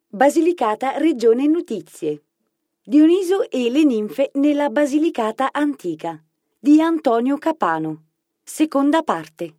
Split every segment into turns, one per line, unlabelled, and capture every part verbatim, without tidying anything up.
Basilicata Regione Notizie. Dioniso e le ninfe nella Basilicata antica di Antonio Capano. Seconda parte.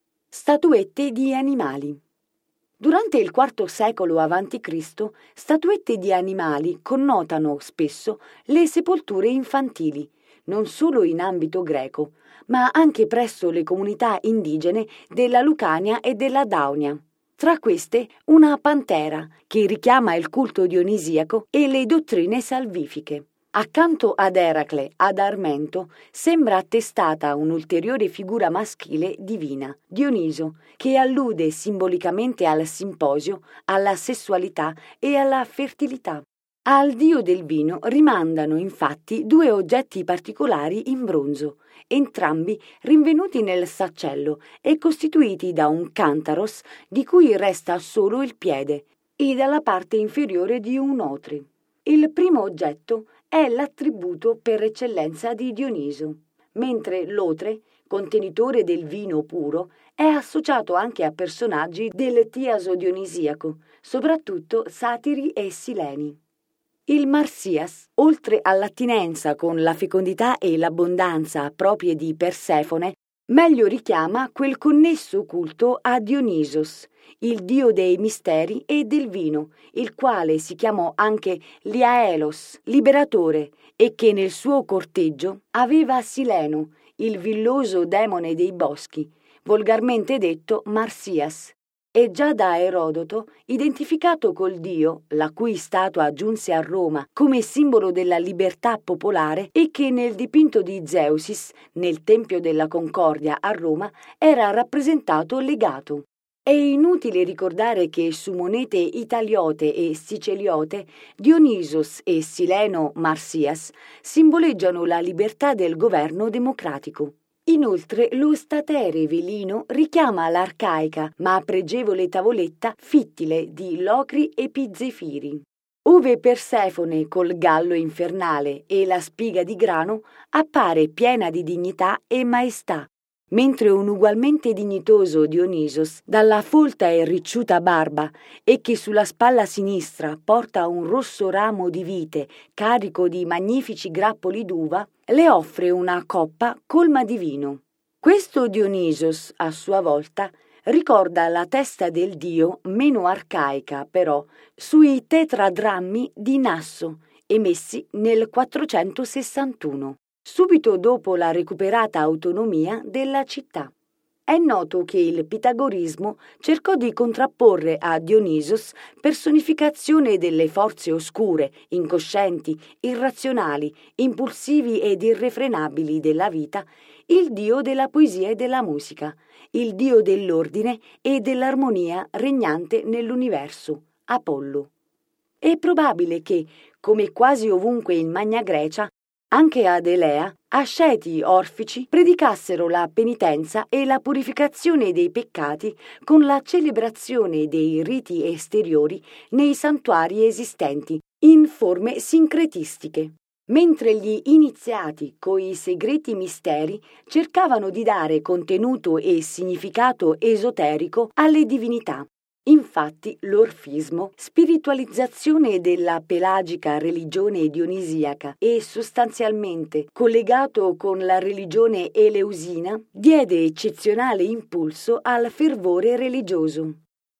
Statuette di animali. Durante il quarto secolo avanti Cristo, statuette di animali connotano spesso le sepolture infantili, non solo in ambito greco, ma anche presso le comunità indigene della Lucania e della Daunia. Tra queste una pantera che richiama il culto dionisiaco e le dottrine salvifiche. Accanto ad Eracle, ad Armento, sembra attestata un'ulteriore figura maschile divina, Dioniso, che allude simbolicamente al simposio, alla sessualità e alla fertilità. Al dio del vino rimandano infatti due oggetti particolari in bronzo, entrambi rinvenuti nel saccello e costituiti da un cantaros di cui resta solo il piede e dalla parte inferiore di un otre. Il primo oggetto è l'attributo per eccellenza di Dioniso, mentre l'otre, contenitore del vino puro, è associato anche a personaggi del tiaso dionisiaco, soprattutto satiri e sileni. Il Marsias, oltre all'attinenza con la fecondità e l'abbondanza proprie di Persefone, meglio richiama quel connesso culto a Dionisos, il dio dei misteri e del vino, il quale si chiamò anche Liaelos, liberatore, e che nel suo corteggio aveva Sileno, il villoso demone dei boschi, volgarmente detto Marsias, e già da Erodoto identificato col dio, la cui statua giunse a Roma come simbolo della libertà popolare e che nel dipinto di Zeusis, nel Tempio della Concordia a Roma, era rappresentato legato. È inutile ricordare che su monete italiote e siciliote Dionisos e Sileno Marsias simboleggiano la libertà del governo democratico. Inoltre lo statere velino richiama l'arcaica ma pregevole tavoletta fittile di Locri e Pizzefiri, ove Persefone col gallo infernale e la spiga di grano appare piena di dignità e maestà, mentre un ugualmente dignitoso Dionisos, dalla folta e ricciuta barba e che sulla spalla sinistra porta un rosso ramo di vite carico di magnifici grappoli d'uva, le offre una coppa colma di vino. Questo Dionisos, a sua volta, ricorda la testa del dio meno arcaica, però, sui tetradrammi di Nasso, emessi nel quattrocentosessantuno, subito dopo la recuperata autonomia della città. È noto che il pitagorismo cercò di contrapporre a Dionisos, personificazione delle forze oscure, incoscienti, irrazionali, impulsivi ed irrefrenabili della vita, il dio della poesia e della musica, il dio dell'ordine e dell'armonia regnante nell'universo, Apollo. È probabile che, come quasi ovunque in Magna Grecia, anche ad Elea, asceti orfici predicassero la penitenza e la purificazione dei peccati con la celebrazione dei riti esteriori nei santuari esistenti, in forme sincretistiche, mentre gli iniziati coi segreti misteri cercavano di dare contenuto e significato esoterico alle divinità. Infatti l'orfismo, spiritualizzazione della pelagica religione dionisiaca e sostanzialmente collegato con la religione eleusina, diede eccezionale impulso al fervore religioso.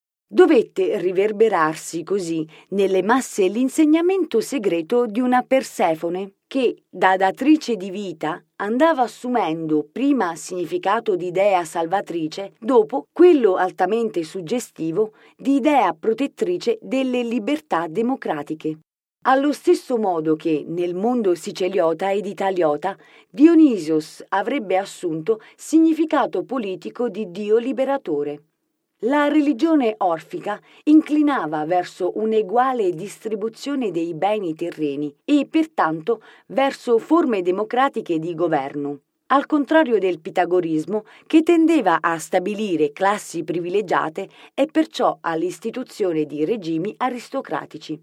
Dovette riverberarsi così nelle masse l'insegnamento segreto di una Persefone che, da datrice di vita, andava assumendo prima significato di dea salvatrice, dopo quello altamente suggestivo di dea protettrice delle libertà democratiche. Allo stesso modo che nel mondo siciliota ed italiota Dionisos avrebbe assunto significato politico di dio liberatore. La religione orfica inclinava verso un'eguale distribuzione dei beni terreni e pertanto verso forme democratiche di governo, al contrario del pitagorismo che tendeva a stabilire classi privilegiate e perciò all'istituzione di regimi aristocratici.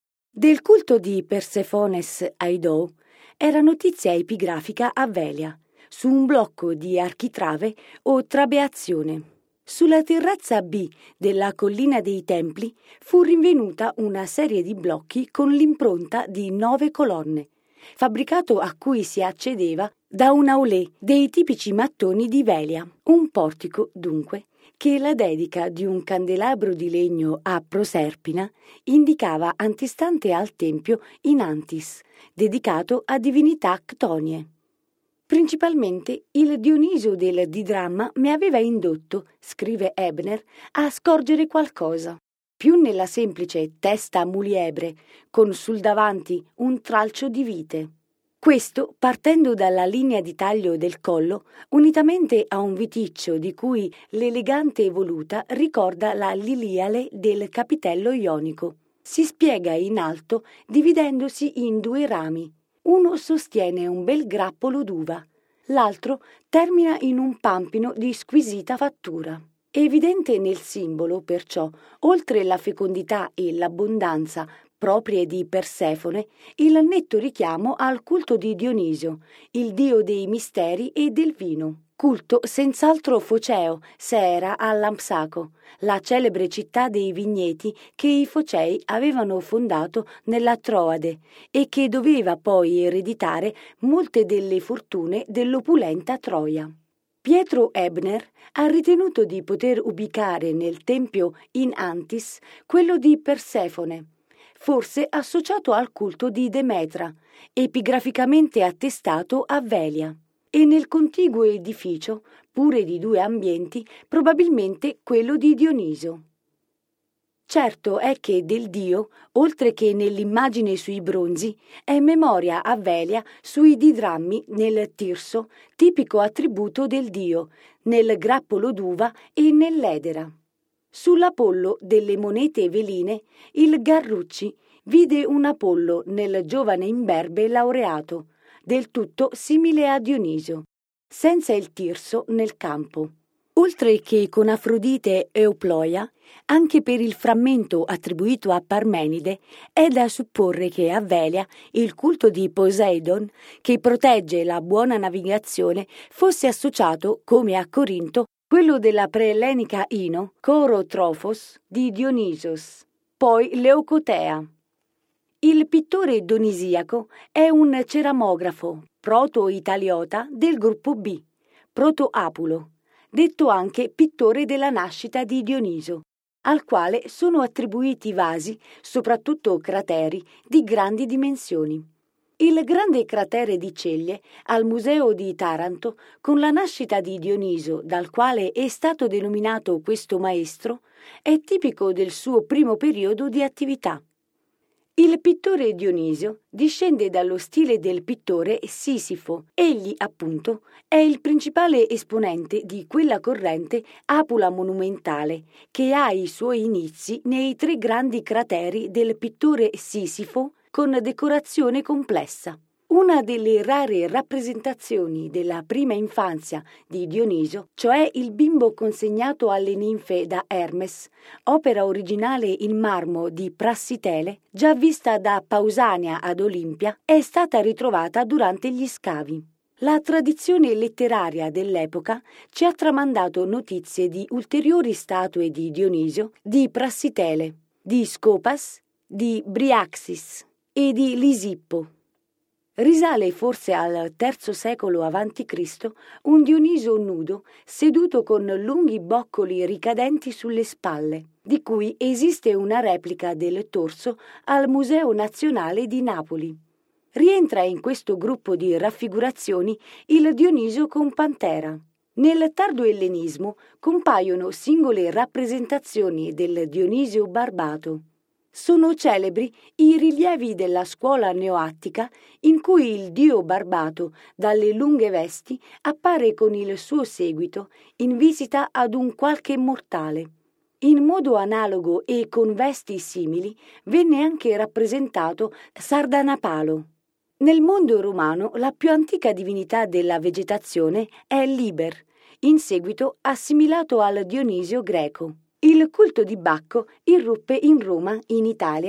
Del culto di Persefones Aidou era notizia epigrafica a Velia, su un blocco di architrave o trabeazione. Sulla terrazza B della Collina dei Templi fu rinvenuta una serie di blocchi con l'impronta di nove colonne, fabbricato a cui si accedeva da un aulè dei tipici mattoni di Velia, un portico, dunque, che la dedica di un candelabro di legno a Proserpina indicava antistante al tempio in Antis, dedicato a divinità ctonie. Principalmente il Dioniso del Didramma mi aveva indotto, scrive Ebner, a scorgere qualcosa. Più nella semplice testa muliebre, con sul davanti un tralcio di vite. Questo partendo dalla linea di taglio del collo, unitamente a un viticcio di cui l'elegante evoluta ricorda la liliale del capitello ionico. Si spiega in alto dividendosi in due rami. Uno sostiene un bel grappolo d'uva, l'altro termina in un pampino di squisita fattura. Evidente nel simbolo, perciò, oltre la fecondità e l'abbondanza proprie di Persefone, il netto richiamo al culto di Dionisio, il dio dei misteri e del vino. Culto senz'altro foceo, se era a Lampsaco, la celebre città dei vigneti che i Focei avevano fondato nella Troade e che doveva poi ereditare molte delle fortune dell'opulenta Troia. Pietro Ebner ha ritenuto di poter ubicare nel tempio in Antis quello di Persefone, forse associato al culto di Demetra, epigraficamente attestato a Velia, e nel contiguo edificio, pure di due ambienti, probabilmente quello di Dioniso. Certo è che del dio, oltre che nell'immagine sui bronzi, è memoria a Velia sui didrammi nel tirso, tipico attributo del dio, nel grappolo d'uva e nell'edera. Sull'Apollo delle monete veline, il Garrucci vide un Apollo nel giovane imberbe laureato, del tutto simile a Dioniso, senza il tirso nel campo. Oltre che con Afrodite e Euploia, anche per il frammento attribuito a Parmenide, è da supporre che a Velia il culto di Poseidon, che protegge la buona navigazione, fosse associato, come a Corinto, quello della preellenica Ino, coro Trofos, di Dionisos, poi Leucotea. Il pittore donisiaco è un ceramografo, proto-italiota del gruppo B, proto-apulo, detto anche pittore della nascita di Dioniso, al quale sono attribuiti vasi, soprattutto crateri, di grandi dimensioni. Il grande cratere di Ceglie, al Museo di Taranto, con la nascita di Dioniso, dal quale è stato denominato questo maestro, è tipico del suo primo periodo di attività. Il pittore Dionisio discende dallo stile del pittore Sisifo. Egli, appunto, è il principale esponente di quella corrente apula monumentale che ha i suoi inizi nei tre grandi crateri del pittore Sisifo con decorazione complessa. Una delle rare rappresentazioni della prima infanzia di Dioniso, cioè il bimbo consegnato alle ninfe da Hermes, opera originale in marmo di Prassitele, già vista da Pausania ad Olimpia, è stata ritrovata durante gli scavi. La tradizione letteraria dell'epoca ci ha tramandato notizie di ulteriori statue di Dionisio, di Prassitele, di Scopas, di Briaxis e di Lisippo. Risale forse al terzo secolo avanti Cristo un Dioniso nudo seduto con lunghi boccoli ricadenti sulle spalle, di cui esiste una replica del torso al Museo Nazionale di Napoli. Rientra in questo gruppo di raffigurazioni il Dioniso con pantera. Nel tardo ellenismo compaiono singole rappresentazioni del Dionisio barbato. Sono celebri i rilievi della scuola neoattica in cui il dio barbato, dalle lunghe vesti, appare con il suo seguito in visita ad un qualche mortale. In modo analogo e con vesti simili venne anche rappresentato Sardanapalo. Nel mondo romano la più antica divinità della vegetazione è Liber, in seguito assimilato al Dionisio greco. Il culto di Bacco irruppe in Roma, in Italia,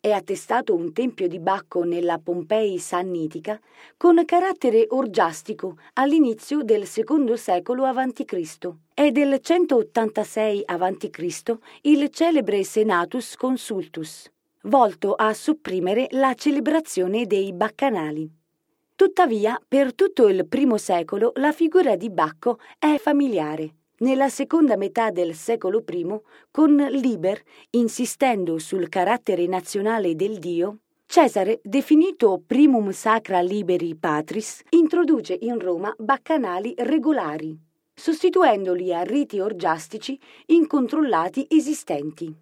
È attestato un tempio di Bacco nella Pompei Sannitica con carattere orgiastico all'inizio del secondo secolo avanti Cristo. È del centottantasei avanti Cristo il celebre Senatus Consultus, volto a sopprimere la celebrazione dei baccanali. Tuttavia, per tutto il primo secolo la figura di Bacco è familiare. Nella seconda metà del secolo primo, con Liber, insistendo sul carattere nazionale del dio, Cesare, definito primum sacra liberi patris, introduce in Roma baccanali regolari, sostituendoli a riti orgiastici incontrollati esistenti.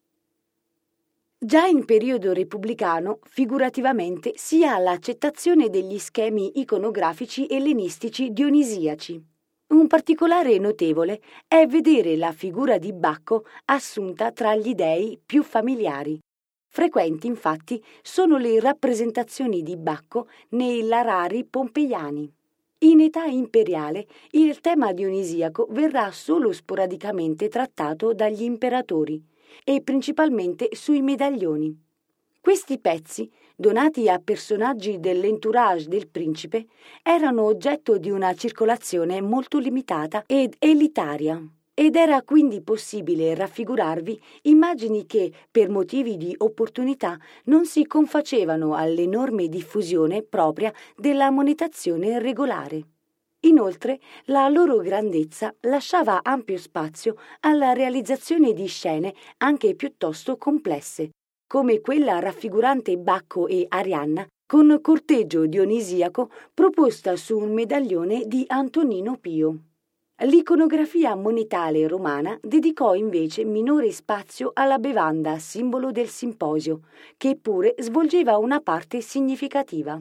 Già in periodo repubblicano, figurativamente, si ha l'accettazione degli schemi iconografici ellenistici dionisiaci. Un particolare notevole è vedere la figura di Bacco assunta tra gli dei più familiari. Frequenti, infatti, sono le rappresentazioni di Bacco nei larari pompeiani. In età imperiale, il tema dionisiaco verrà solo sporadicamente trattato dagli imperatori, e principalmente sui medaglioni. Questi pezzi, donati a personaggi dell'entourage del principe, erano oggetto di una circolazione molto limitata ed elitaria, ed era quindi possibile raffigurarvi immagini che, per motivi di opportunità, non si confacevano all'enorme diffusione propria della monetazione regolare. Inoltre, la loro grandezza lasciava ampio spazio alla realizzazione di scene anche piuttosto complesse, come quella raffigurante Bacco e Arianna con corteggio dionisiaco proposta su un medaglione di Antonino Pio. L'iconografia monetale romana dedicò invece minore spazio alla bevanda, simbolo del simposio, che pure svolgeva una parte significativa.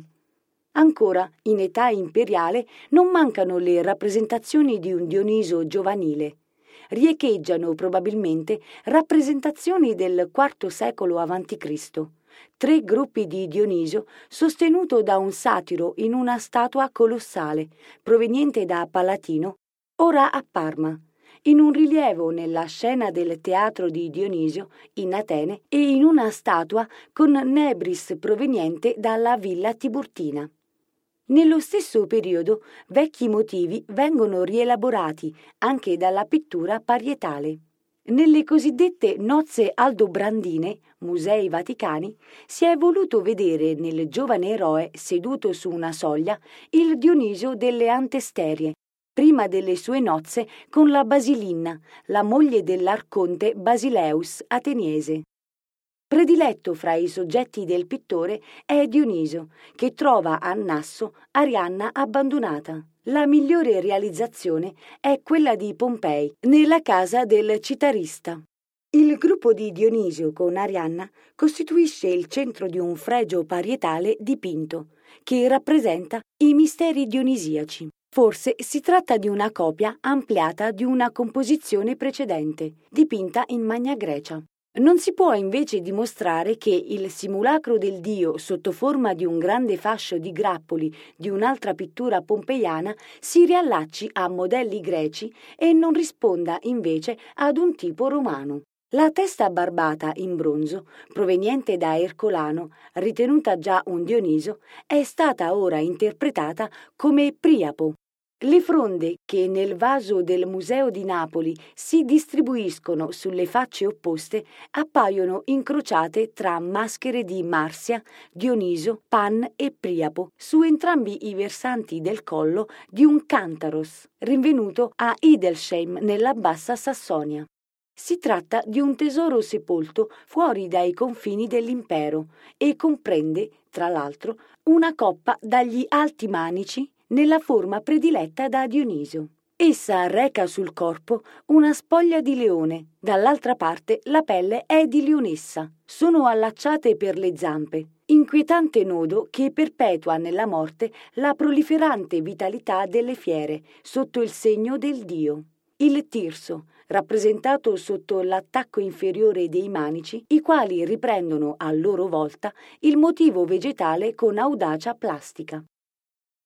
Ancora, in età imperiale, non mancano le rappresentazioni di un Dioniso giovanile. Riecheggiano probabilmente rappresentazioni del quarto secolo avanti Cristo. Tre gruppi di Dioniso sostenuto da un satiro in una statua colossale, proveniente da Palatino, ora a Parma, in un rilievo nella scena del teatro di Dionisio in Atene e in una statua con Nebris proveniente dalla villa Tiburtina. Nello stesso periodo vecchi motivi vengono rielaborati anche dalla pittura parietale. Nelle cosiddette nozze aldobrandine, musei vaticani, si è voluto vedere nel giovane eroe seduto su una soglia il Dionisio delle Antesterie, prima delle sue nozze con la Basilinna, la moglie dell'arconte Basileus ateniese. Prediletto fra i soggetti del pittore è Dioniso, che trova a Nasso Arianna abbandonata. La migliore realizzazione è quella di Pompei, nella casa del citarista. Il gruppo di Dionisio con Arianna costituisce il centro di un fregio parietale dipinto, che rappresenta i misteri dionisiaci. Forse si tratta di una copia ampliata di una composizione precedente, dipinta in Magna Grecia. Non si può invece dimostrare che il simulacro del dio sotto forma di un grande fascio di grappoli di un'altra pittura pompeiana si riallacci a modelli greci e non risponda invece ad un tipo romano. La testa barbata in bronzo, proveniente da Ercolano, ritenuta già un Dioniso, è stata ora interpretata come Priapo. Le fronde che nel vaso del Museo di Napoli si distribuiscono sulle facce opposte appaiono incrociate tra maschere di Marsia, Dioniso, Pan e Priapo su entrambi i versanti del collo di un Cantaros, rinvenuto a Idelsheim nella Bassa Sassonia. Si tratta di un tesoro sepolto fuori dai confini dell'impero e comprende, tra l'altro, una coppa dagli alti manici nella forma prediletta da Dionisio. Essa reca sul corpo una spoglia di leone, dall'altra parte la pelle è di leonessa. Sono allacciate per le zampe, inquietante nodo che perpetua nella morte la proliferante vitalità delle fiere sotto il segno del dio. Il tirso, rappresentato sotto l'attacco inferiore dei manici, i quali riprendono a loro volta il motivo vegetale con audacia plastica.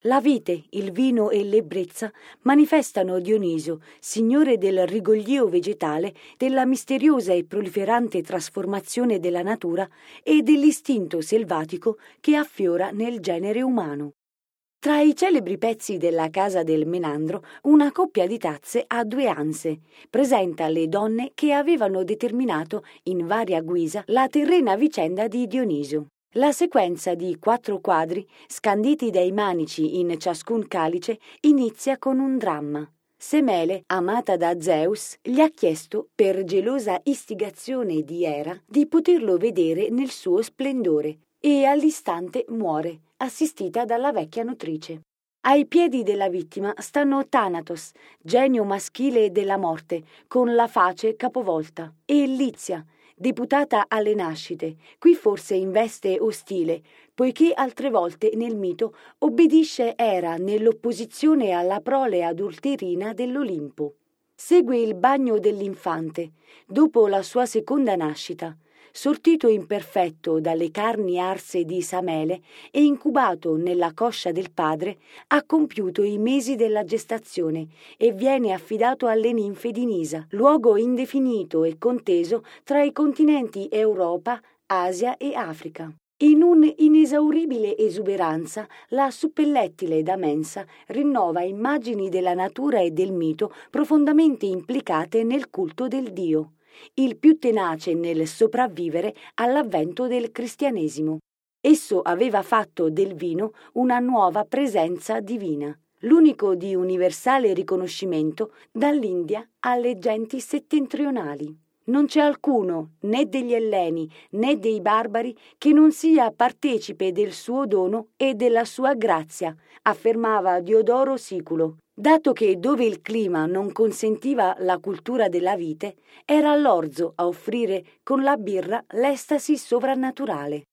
La vite, il vino e l'ebbrezza manifestano Dioniso, signore del rigoglio vegetale, della misteriosa e proliferante trasformazione della natura e dell'istinto selvatico che affiora nel genere umano. Tra i celebri pezzi della casa del Menandro, una coppia di tazze a due anse presenta le donne che avevano determinato in varia guisa la terrena vicenda di Dioniso. La sequenza di quattro quadri, scanditi dai manici in ciascun calice, inizia con un dramma. Semele, amata da Zeus, gli ha chiesto, per gelosa istigazione di Era, di poterlo vedere nel suo splendore, e all'istante muore, assistita dalla vecchia nutrice. Ai piedi della vittima stanno Thanatos, genio maschile della morte, con la face capovolta, e Lizia, deputata alle nascite, qui forse in veste ostile, poiché altre volte nel mito obbedisce Era nell'opposizione alla prole adulterina dell'Olimpo. Segue il bagno dell'infante, dopo la sua seconda nascita, sortito imperfetto dalle carni arse di Samele e incubato nella coscia del padre, ha compiuto i mesi della gestazione e viene affidato alle ninfe di Nisa, luogo indefinito e conteso tra i continenti Europa, Asia e Africa. In un'inesauribile esuberanza, la suppellettile da Mensa rinnova immagini della natura e del mito profondamente implicate nel culto del Dio, il più tenace nel sopravvivere all'avvento del cristianesimo. Esso aveva fatto del vino una nuova presenza divina, l'unico di universale riconoscimento dall'India alle genti settentrionali. Non c'è alcuno, né degli Elleni né dei barbari, che non sia partecipe del suo dono e della sua grazia, affermava Diodoro Siculo, dato che dove il clima non consentiva la cultura della vite, era l'orzo a offrire con la birra l'estasi sovrannaturale.